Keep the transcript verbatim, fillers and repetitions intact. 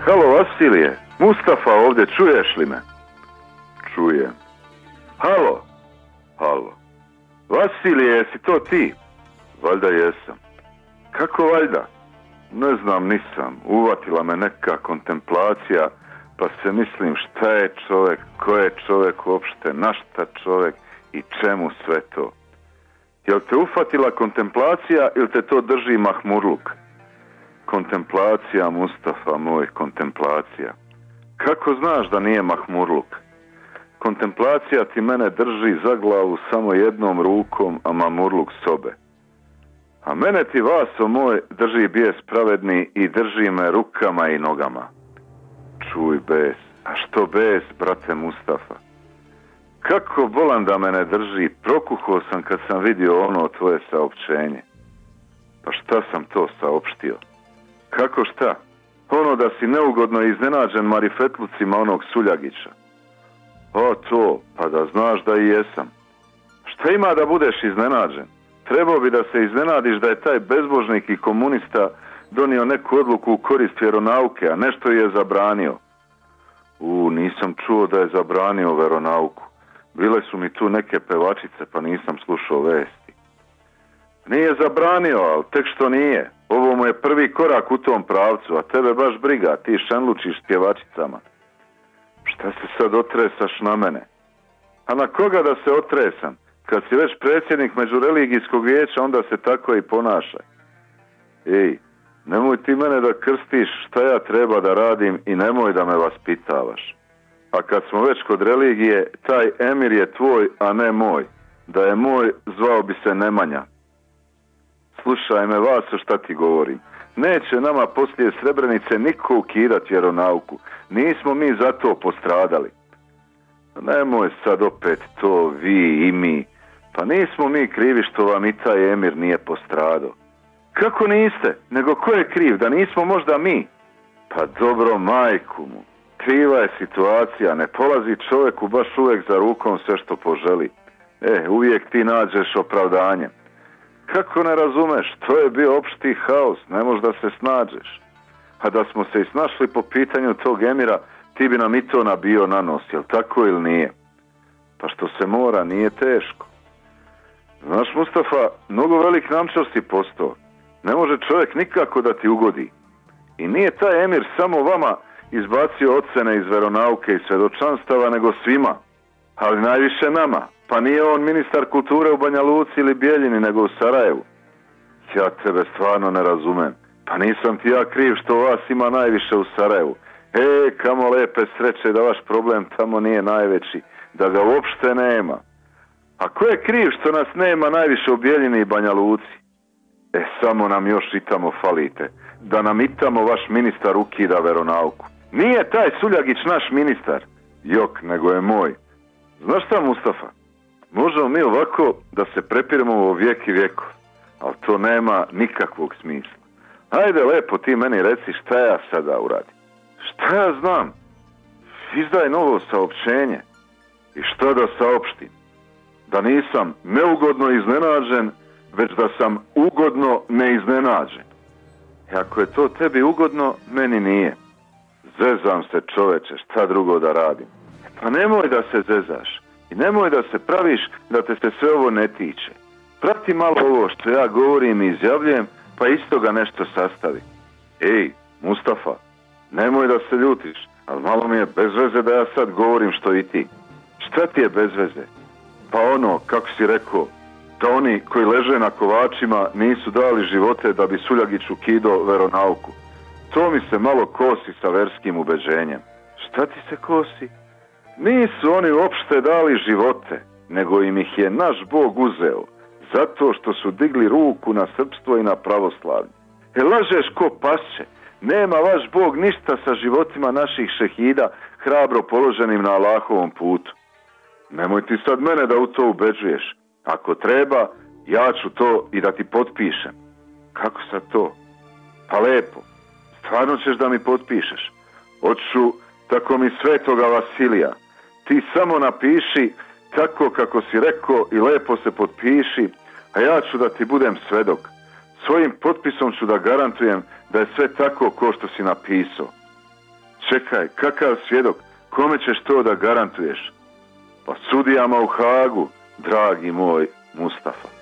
Halo, Vasilije, Mustafa ovdje, čuješ li me? Čujem. Halo, halo. Vasilije, jesi to ti? Valjda jesam. Kako valjda? Ne znam, nisam. Uvatila me neka kontemplacija, pa se mislim šta je čovjek, ko je čovjek uopšte, na šta čovjek i čemu sve to. Jel te ufatila kontemplacija ili te to drži mahmurluk? Kontemplacija, Mustafa moj, kontemplacija. Kako znaš da nije mahmurluk? Kontemplacija ti mene drži za glavu samo jednom rukom, a mahmurluk sobe. A mene ti, vaso moj, drži bijes pravedni i drži me rukama i nogama. Čuj, bes, a što bes, brate Mustafa? Kako bolan da me ne drži, prokuhao sam kad sam vidio ono tvoje saopćenje. Pa šta sam to saopštio? Kako šta? Ono da si neugodno iznenađen marifetlucima onog Suljagića. O to, pa da znaš da i jesam. Šta ima da budeš iznenađen? Trebao bi da se iznenadiš da je taj bezbožnik i komunista donio neku odluku u korist vjeronauke, a nešto je zabranio. U, nisam čuo da je zabranio vjeronauku. Bile su mi tu neke pevačice, pa nisam slušao vesti. Nije zabranio, ali tek što nije. Ovo mu je prvi korak u tom pravcu, a tebe baš briga, ti šanlučiš s pjevačicama. Šta se sad otresaš na mene? A na koga da se otresam? Kad si već predsjednik međureligijskog vijeća, onda se tako i ponašaj. Ej, nemoj ti mene da krstiš šta ja treba da radim i nemoj da me vaspitavaš. A kad smo već kod religije, taj emir je tvoj, a ne moj. Da je moj, zvao bi se Nemanja. Slušaj me, Vaso, šta ti govorim. Neće nama poslije Srebrenice niko ukidat vjeronauku. Nismo mi za to postradali. Nemoj sad opet to vi i mi. Pa nismo mi krivi što vam i taj emir nije postradao. Kako niste? Nego ko je kriv? Da nismo možda mi? Pa dobro, majku mu. Kriva je situacija. Ne polazi čovjeku baš uvijek za rukom sve što poželi. E, uvijek ti nađeš opravdanje. Kako ne razumeš? To je bio opšti haos. Ne možeš da se snađeš. A da smo se i snašli po pitanju tog emira, ti bi nam i to nabio na nos. Jel tako ili nije? Pa što se mora, nije teško. Znaš, Mustafa, mnogo velik namčar si postao. Ne može čovjek nikako da ti ugodi. I nije taj emir samo vama izbacio ocene iz veronauke i svedočanstava, nego svima. Ali najviše nama. Pa nije on ministar kulture u Banja Luci ili Bijeljini, nego u Sarajevu. Ja tebe stvarno ne razumem. Pa nisam ti ja kriv što vas ima najviše u Sarajevu. E, kamo lepe sreće da vaš problem tamo nije najveći. Da ga uopšte nema. A ko je kriv što nas nema najviše u Bijeljini i Banja Luci? E, samo nam još i tamo falite. Da nam i tamo vaš ministar ukida veronauku. Nije taj Suljagić naš ministar. Jok, nego je moj. Znaš šta, Mustafa? Možemo mi ovako da se prepiramo u vijek i vijekov. Ali to nema nikakvog smisla. Ajde, lepo ti meni reci šta ja sada uradim. Šta ja znam? Izdaj novo saopćenje. I šta da saopštim? Da nisam neugodno iznenađen, već da sam ugodno neiznenađen. I ako je to tebi ugodno, meni nije. Zezam se, čoveče, šta drugo da radim? Pa nemoj da se zezaš. I nemoj da se praviš da te se sve ovo ne tiče. Prati malo ovo što ja govorim i izjavljujem, pa isto ga nešto sastavi. Ej, Mustafa, nemoj da se ljutiš, ali malo mi je bez veze da ja sad govorim što i ti. Šta ti je bez veze? Pa ono, kako si rekao, da oni koji leže na kovačima nisu dali živote da bi Suljagić ukidao veronauku. To mi se malo kosi sa verskim ubeđenjem. Šta ti se kosi? Nisu oni uopšte dali živote, nego im ih je naš Bog uzeo, zato što su digli ruku na srpstvo i na pravoslavlje. E, lažeš ko pasče, nema vaš Bog ništa sa životima naših šehida hrabro položenim na Allahovom putu. Nemoj ti sad mene da u to ubeđuješ. Ako treba, ja ću to i da ti potpišem. Kako sad to? Pa lepo, stvarno ćeš da mi potpišeš. Hoću tako mi svetoga Vasilija. Ti samo napiši tako kako si rekao i lepo se potpiši, a ja ću da ti budem svedok. Svojim potpisom ću da garantujem da je sve tako ko što si napisao. Čekaj, kakav svjedok? Kome ćeš to da garantuješ? Pa sudijama u Hagu, dragi moj Mustafa.